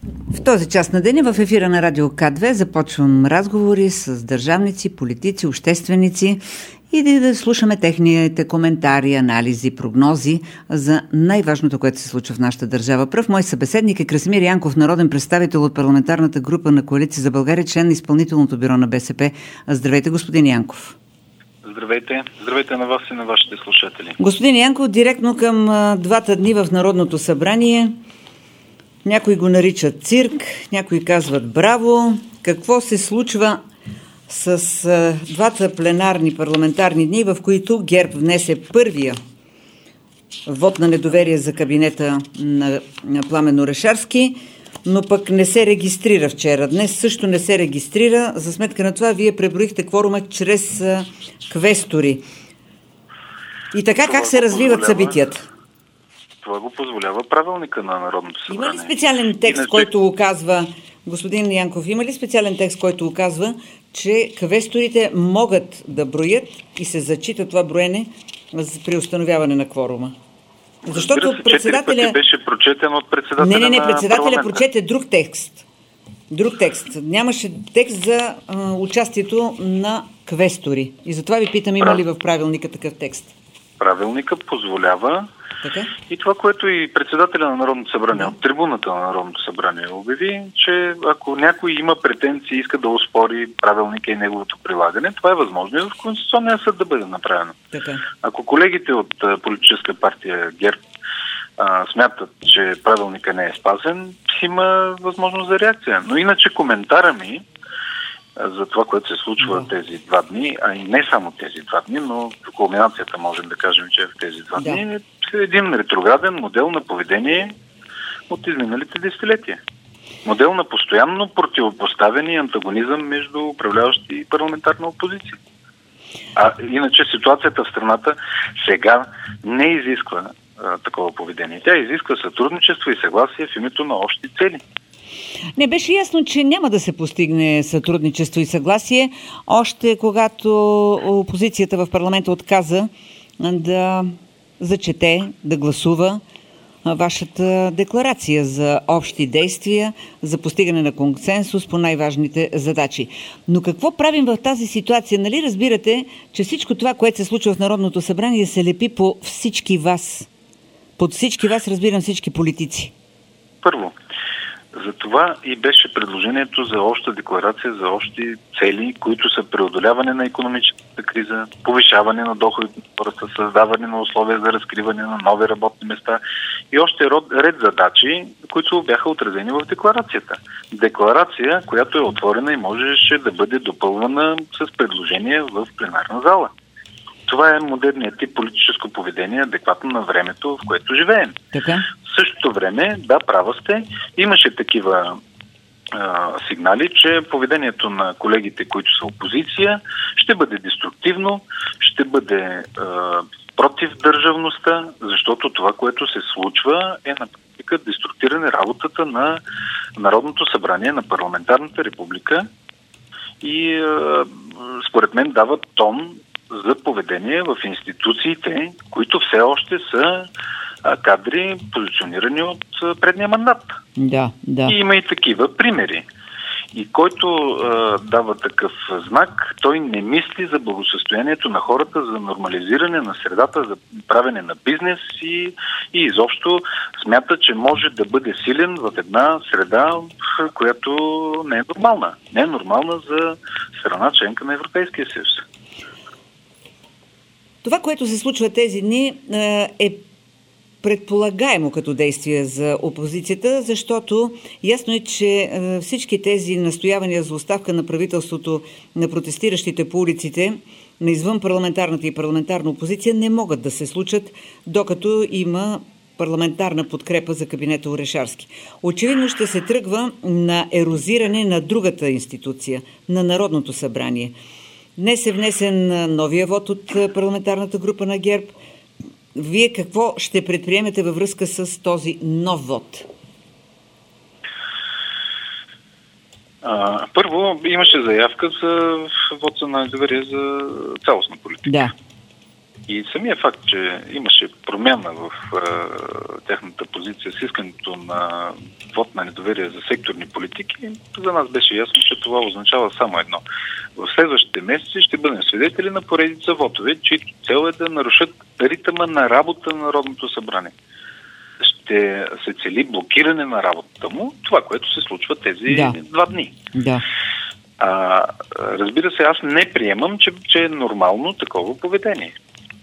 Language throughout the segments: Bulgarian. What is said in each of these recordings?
В този час на деня в ефира на Радио К2 започвам разговори с държавници, политици, общественици и да слушаме техните коментари, анализи, прогнози за най-важното, което се случва в нашата държава. Пръв мой събеседник е Красимир Янков, народен представител от парламентарната група на Коалиция за България, член на изпълнителното бюро на БСП. Здравейте, господин Янков. Здравейте. Здравейте на вас и на вашите слушатели. Господин Янков, директно към двата дни в Народното събрание. Някои го наричат цирк, някои казват браво. Какво се случва с двата пленарни парламентарни дни, в които ГЕРБ внесе първия вод на недоверие за кабинета на Пламен Орешарски, но пък не се регистрира вчера. Днес също не се регистрира. За сметка на това вие преброихте кворума чрез квестори. И така как се развиват събитията? Това го позволява правилника на Народното събрание. Има ли специален текст, който указва, господин Янков, има ли специален текст, който указва, че квесторите могат да броят и се зачита това броене при установяване на кворума? Защото председателя беше прочетен от председателя. Не, председателя прочете друг текст. Друг текст. Нямаше текст за участието на квестори. И затова ви питам, има ли в правилника такъв текст? Правилника позволява. Така? И това, което и председателя на Народното събрание, от трибуната на Народното събрание обяви, че ако някой има претенции и иска да оспори правилника и неговото прилагане, това е възможно и в Конституционния съд да бъде направено. Така. Ако колегите от политическа партия ГЕРБ смятат, че правилника не е спазен, има възможност за реакция. Но иначе коментара ми за това, което се случва тези два дни, а и не само тези два дни, но в кулминацията можем да кажем, че в тези два дни е един ретрограден модел на поведение от изминалите десетилетия. Модел на постоянно противопоставяне и антагонизъм между управляващи и парламентарна опозиция. А иначе ситуацията в страната сега не изисква такова поведение. Тя изисква сътрудничество и съгласие в името на общи цели. Не беше ясно, че няма да се постигне сътрудничество и съгласие, още когато опозицията в парламента отказа да зачете, да гласува вашата декларация за общи действия, за постигане на консенсус по най-важните задачи. Но какво правим в тази ситуация? Нали разбирате, че всичко това, което се случва в Народното събрание, се лепи по всички вас? Под всички вас разбирам всички политици. Първо, за това и беше предложението за обща декларация за общи цели, които са преодоляване на икономическата криза, повишаване на доходите на хората, създаване на условия за разкриване на нови работни места и още ред задачи, които бяха отразени в декларацията. Декларация, която е отворена и можеше да бъде допълвана с предложения в пленарна зала. Това е модерният тип политическо поведение, адекватно на времето, в което живеем. Така? В същото време, да, права сте, имаше такива сигнали, че поведението на колегите, които са опозиция, ще бъде деструктивно, ще бъде против държавността, защото това, което се случва, е на практика деструктиране работата на Народното събрание, на парламентарната република и според мен дава тон за поведение в институциите, които все още са кадри, позиционирани от предния мандат. Да. И има и такива примери. И който дава такъв знак, той не мисли за благосъстоянието на хората, за нормализиране на средата, за правене на бизнес и изобщо смята, че може да бъде силен в една среда, която не е нормална. Не е нормална за страна членка на Европейския съюз. Това, което се случва тези дни, е предполагаемо като действие за опозицията, защото ясно е, че всички тези настоявания за оставка на правителството на протестиращите по улиците на извън парламентарната и парламентарна опозиция не могат да се случат, докато има парламентарна подкрепа за кабинета Орешарски. Очевидно ще се тръгва на ерозиране на другата институция, на Народното събрание. Днес е внесен новия вод от парламентарната група на ГЕРБ. Вие какво ще предприемете във връзка с този нов вод? Първо, имаше заявка за вод на недоверие за цялостна политика. Да. И самия факт, че имаше промяна в тяхната позиция с искането на вод на недоверие за секторни политики, за нас беше ясно, че това означава само едно. В следващите месеци ще бъдем свидетели на поредица вотове, чието цел е да нарушат ритъма на работа на Народното събрание. Ще се цели блокиране на работата му, това, което се случва тези 2 дни. Да. Разбира се, аз не приемам, че е нормално такова поведение.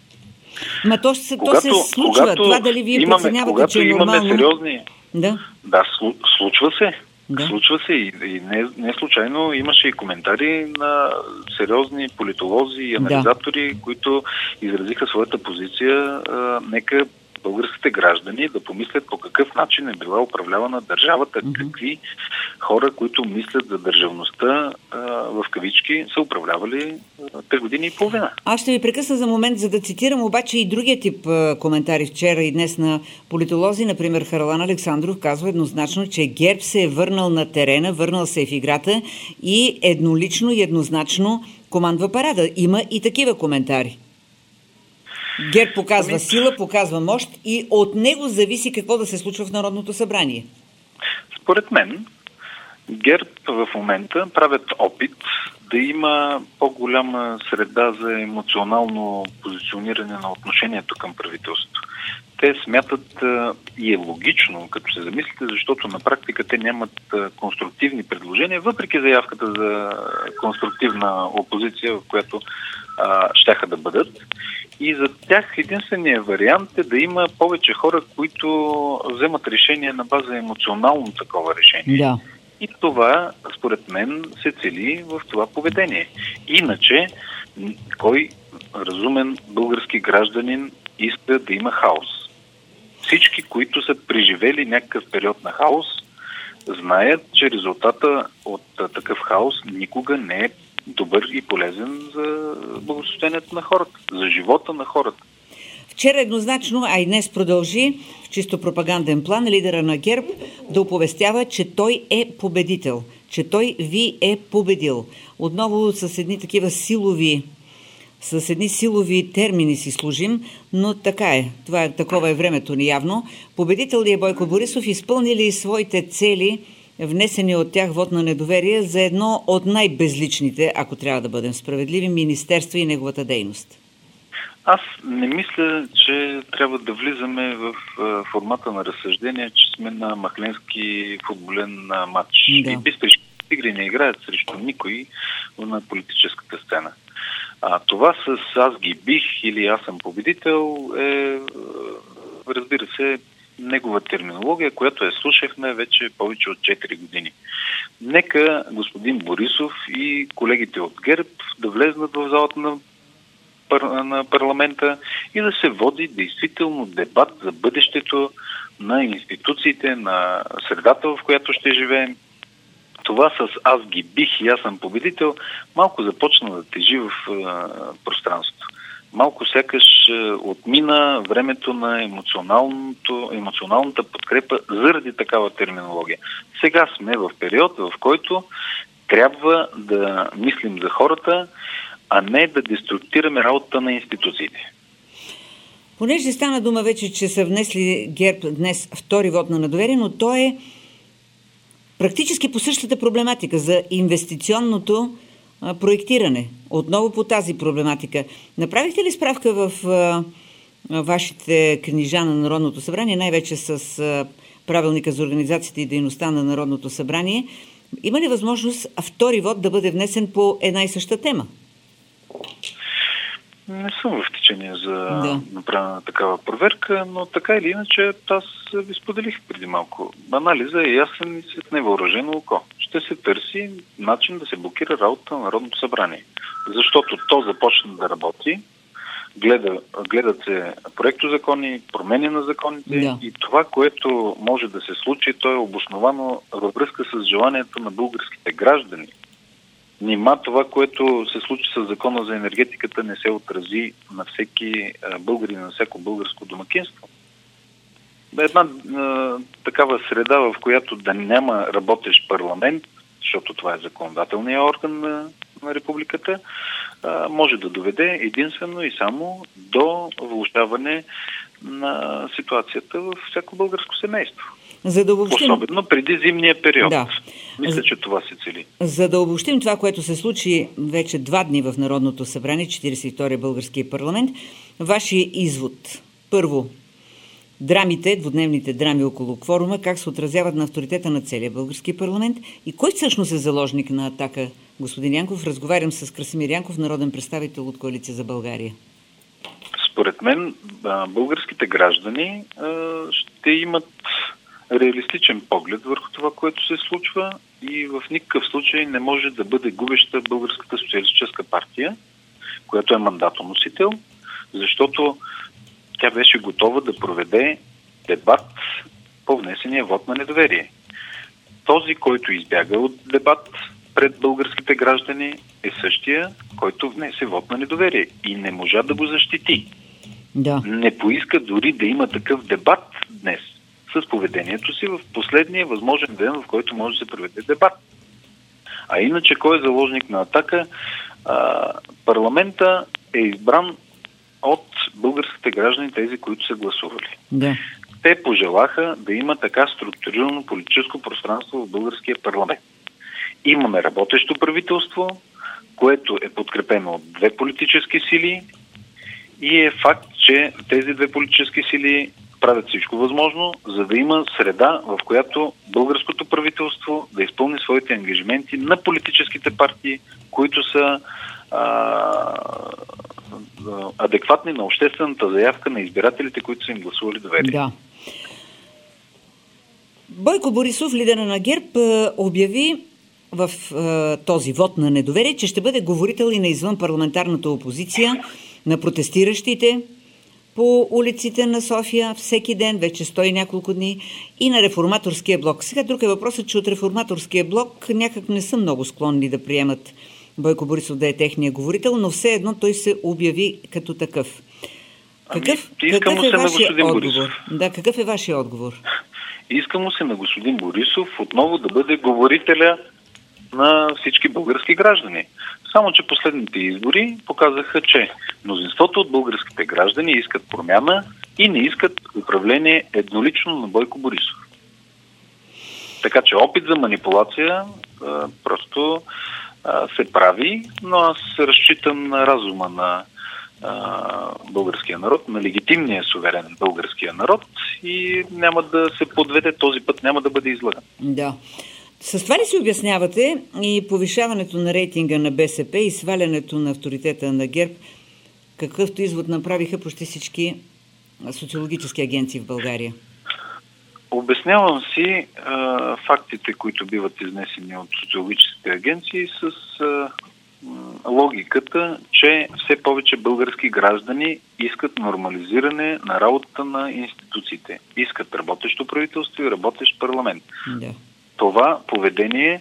То се случва. Това дали вие преценявате, че е нормално? Сериозни... Да, случва се. Да. Случва се и не случайно имаше и коментари на сериозни политолози и анализатори, които изразиха своята позиция. Нека българските граждани да помислят по какъв начин е била управлявана държавата, какви хора, които мислят за държавността, в кавички, са управлявали 3 години и половина. Аз ще ви прекъсна за момент, за да цитирам обаче и другия тип коментари вчера и днес на политолози. Например, Харлан Александров казва еднозначно, че ГЕРБ се е върнал на терена, върнал се е в играта и еднолично и еднозначно командва парада. Има и такива коментари. ГЕРБ показва сила, показва мощ и от него зависи какво да се случва в Народното събрание. Според мен, ГЕРБ в момента правят опит да има по-голяма среда за емоционално позициониране на отношението към правителството. Те смятат и е логично, като се замислите, защото на практика те нямат конструктивни предложения, въпреки заявката за конструктивна опозиция, в която щяха да бъдат. И за тях единственият вариант е да има повече хора, които вземат решение на база емоционално такова решение. Да. И това, според мен, се цели в това поведение. Иначе, кой разумен български гражданин иска да има хаос? Всички, които са преживели някакъв период на хаос, знаят, че резултата от такъв хаос никога не е добър и полезен за благосъстоянието на хората, за живота на хората. Вчера еднозначно, а и днес продължи в чисто пропаганден план лидера на ГЕРБ да оповестява, че той е победител, че той ви е победил. Отново с едни такива силови термини си служим, но така е. Такова е времето ни явно. Победител ли е Бойко Борисов? Изпълни ли своите цели, внесени от тях вод на недоверие за едно от най-безличните, ако трябва да бъдем справедливи, министерства и неговата дейност? Аз не мисля, че трябва да влизаме в формата на разсъждение, че сме на махленски футболен матч. Да. И биспешки игри не играят срещу никой на политическата сцена. Това с аз ги бих или аз съм победител е, разбира се, негова терминология, която слушахме вече повече от 4 години. Нека господин Борисов и колегите от ГЕРБ да влезнат в залата на парламента и да се води действително дебат за бъдещето на институциите, на средата, в която ще живеем. Това с аз ги бих и аз съм победител малко започна да тежи в пространството. Малко сякаш отмина времето на емоционалната подкрепа заради такава терминология. Сега сме в период, в който трябва да мислим за хората, а не да деструктираме работата на институциите. Понеже стана дума вече, че са внесли ГЕРБ днес втори вод на недоверие, но то е практически по същата проблематика за инвестиционното проектиране. Отново по тази проблематика. Направихте ли справка в вашите книжа на Народното събрание, най-вече с правилника за организацията и дейността на Народното събрание? Има ли възможност втори вод да бъде внесен по една и съща тема? Не съм в течение за направена такава проверка, но така или иначе аз ви споделих преди малко. Анализа е ясен и с невъоръжено око. Ще се търси начин да се блокира работа на Народното събрание. Защото то започна да работи, гледат се проектозакони, промени на законите и това, което може да се случи, то е обосновано във връзка с желанието на българските граждани. Нима това, което се случи с закона за енергетиката, не се отрази на всеки българин, на всяко българско домакинство. Една такава среда, в която да няма работещ парламент, защото това е законодателният орган на републиката, може да доведе единствено и само до влошаване на ситуацията във всяко българско семейство. За да обобщим... Особено преди зимния период. Да. Мисля, че това се цели. За да обобщим това, което се случи вече 2 дни в Народното събрание, 42-я българския парламент, вашия извод. Първо, драмите, двудневните драми около кворума, как се отразяват на авторитета на целия български парламент и кой всъщност е заложник на атака, господин Янков? Разговарям с Красимир Янков, народен представител от Коалиция за България. Според мен, българските граждани ще имат реалистичен поглед върху това, което се случва и в никакъв случай не може да бъде губеща Българската социалистическа партия, която е мандатоносител, защото тя беше готова да проведе дебат по внесения вод на недоверие. Този, който избяга от дебат пред българските граждани, е същия, който внесе вод на недоверие и не можа да го защити. Да. Не поиска дори да има такъв дебат днес с поведението си в последния възможен ден, в който може да се проведе дебат. А иначе, кой е заложник на атака? Парламента е избран от българските граждани, тези, които са гласували. Да. Те пожелаха да има така структурирано политическо пространство в българския парламент. Имаме работещо правителство, което е подкрепено от 2 политически сили и е факт, че тези 2 политически сили правят всичко възможно, за да има среда, в която българското правителство да изпълни своите ангажименти на политическите партии, които са адекватни на обществената заявка на избирателите, които са им гласували доверие. Да. Бойко Борисов, лидера на ГЕРБ, обяви в този вод на недоверие, че ще бъде говорител и на извънпарламентарната опозиция, на протестиращите по улиците на София всеки ден, вече 100 и няколко дни, и на реформаторския блок. Сега друг е въпросът, че от реформаторския блок някак не са много склонни да приемат Бойко Борисов да е техния говорител, но все едно той се обяви като такъв. Какъв е вашия отговор? Да, какъв е вашия отговор? Иска му се на господин Борисов отново да бъде говорителя на всички български граждани. Само че последните избори показаха, че мнозинството от българските граждани искат промяна и не искат управление еднолично на Бойко Борисов. Така че опит за манипулация просто се прави, но аз разчитам на разума на българския народ, на легитимния суверен българския народ и няма да се подведе, този път няма да бъде излъган. Да. С това ли си обяснявате и повишаването на рейтинга на БСП и свалянето на авторитета на ГЕРБ, какъвто извод направиха почти всички социологически агенции в България? Обяснявам си фактите, които биват изнесени от социологическите агенции с логиката, че все повече български граждани искат нормализиране на работата на институциите. Искат работещо правителство и работещ парламент. Да. Това поведение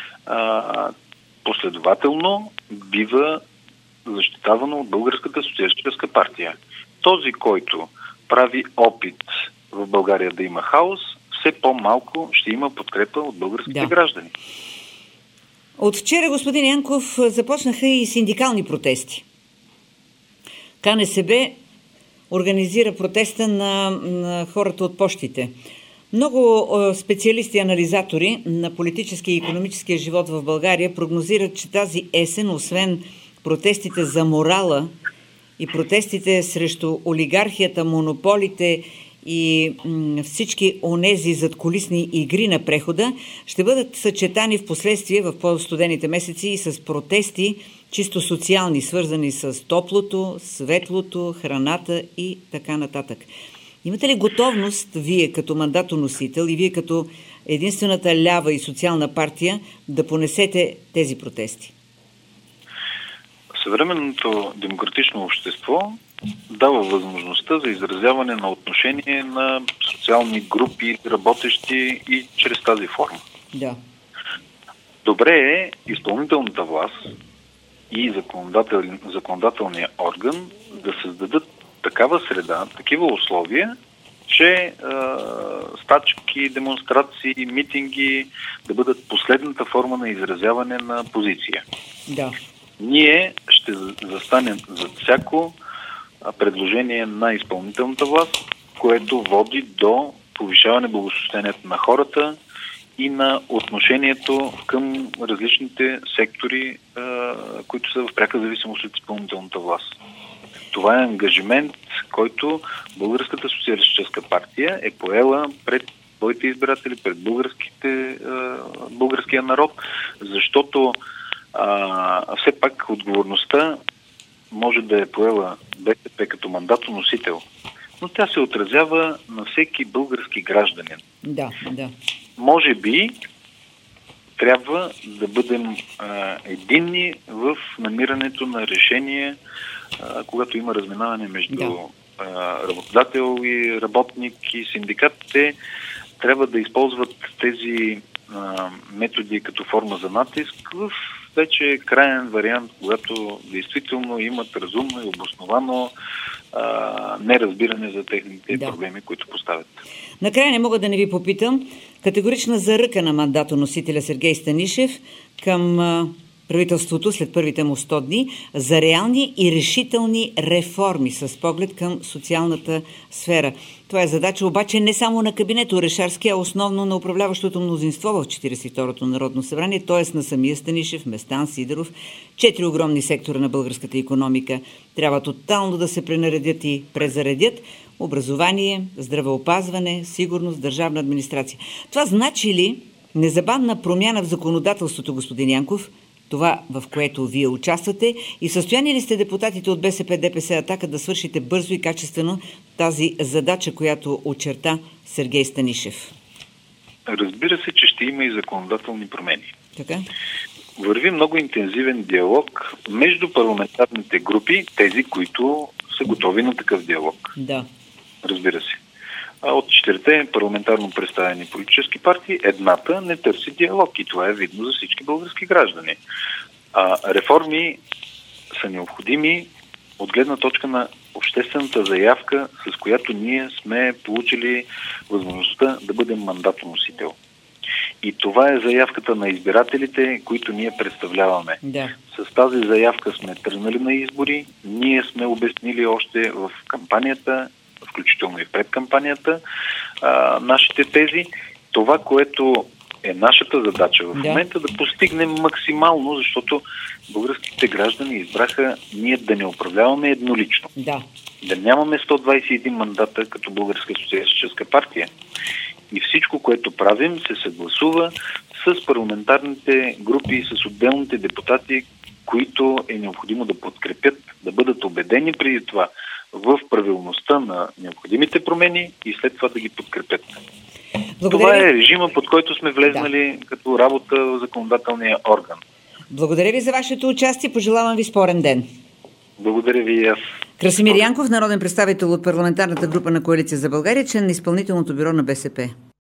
последователно бива защитавано от Българската социалистическа партия. Този, който прави опит в България да има хаос, все по-малко ще има подкрепа от българските граждани. От вчера, господин Янков, започнаха и синдикални протести. КНСБ организира протеста на хората от пощите. Много специалисти и анализатори на политическия и икономическия живот в България прогнозират, че тази есен, освен протестите за морала и протестите срещу олигархията, монополите и всички онези задкулисни игри на прехода, ще бъдат съчетани в последствие в по-студените месеци и с протести чисто социални, свързани с топлото, светлото, храната и така нататък. Имате ли готовност вие като мандатоносител и вие като единствената лява и социална партия да понесете тези протести? Съвременното демократично общество дава възможността за изразяване на отношение на социални групи, работещи и чрез тази форма. Да. Добре е изпълнителната власт и законодателния орган да създадат такава среда, такива условия, че стачки, демонстрации, митинги да бъдат последната форма на изразяване на позиция. Да. Ние ще застанем за всяко предложение на изпълнителната власт, което води до повишаване благосъстоянието на хората и на отношението към различните сектори, които са в пряка зависимост от изпълнителната власт. Това е ангажимент, който Българската социалистическа партия е поела пред своите избиратели, пред българския народ, защото все пак отговорността може да е поела БСП като мандатоносител, но тя се отразява на всеки български гражданин. Да. Може би трябва да бъдем единни в намирането на решение, когато има разминаване между работодател и работник и синдикатите. Трябва да използват тези методи като форма за натиск в вече краен вариант, когато действително имат разумно и обосновано неразбиране за техните проблеми, които поставят. Накрая не мога да не ви попитам. Категорична заръка на мандатоносителя Сергей Станишев към правителството след първите му 100 дни за реални и решителни реформи с поглед към социалната сфера. Това е задача обаче не само на кабинета Орешарски, а основно на управляващото мнозинство в 42-то Народно събрание, т.е. на самия Станишев, Местан, Сидеров. 4 огромни сектора на българската икономика трябва тотално да се пренаредят и презаредят. Образование, здравеопазване, сигурност, държавна администрация. Това значи ли незабавна промяна в законодателството, господин Янков, това, в което вие участвате, и в състояние ли сте депутатите от БСП, ДПС, Атака да свършите бързо и качествено тази задача, която очерта Сергей Станишев? Разбира се, че ще има и законодателни промени. Така? Върви много интензивен диалог между парламентарните групи, тези, които са готови на такъв диалог. Да. Разбира се. От 4 парламентарно представени политически партии, едната не търси диалог и това е видно за всички български граждани. Реформи са необходими от гледна точка на обществената заявка, с която ние сме получили възможността да бъдем мандатоносител. И това е заявката на избирателите, които ние представляваме. Да. С тази заявка сме тръгнали на избори, ние сме обяснили още в кампанията, включително и пред кампанията, нашите тези. Това, което е нашата задача в момента, да постигнем максимално, защото българските граждани избраха ние да не управляваме еднолично. Да нямаме 121 мандата като Българска социалистическа партия. И всичко, което правим, се съгласува с парламентарните групи и с отделните депутати, които е необходимо да подкрепят, да бъдат убедени преди това в правилността на необходимите промени и след това да ги подкрепят. Това е режима, под който сме влезнали като работа в законодателния орган. Благодаря ви за вашето участие. Пожелавам ви спорен ден. Благодаря ви и аз. Красимир Янков, народен представител от парламентарната група на Коалиция за България, член на изпълнителното бюро на БСП.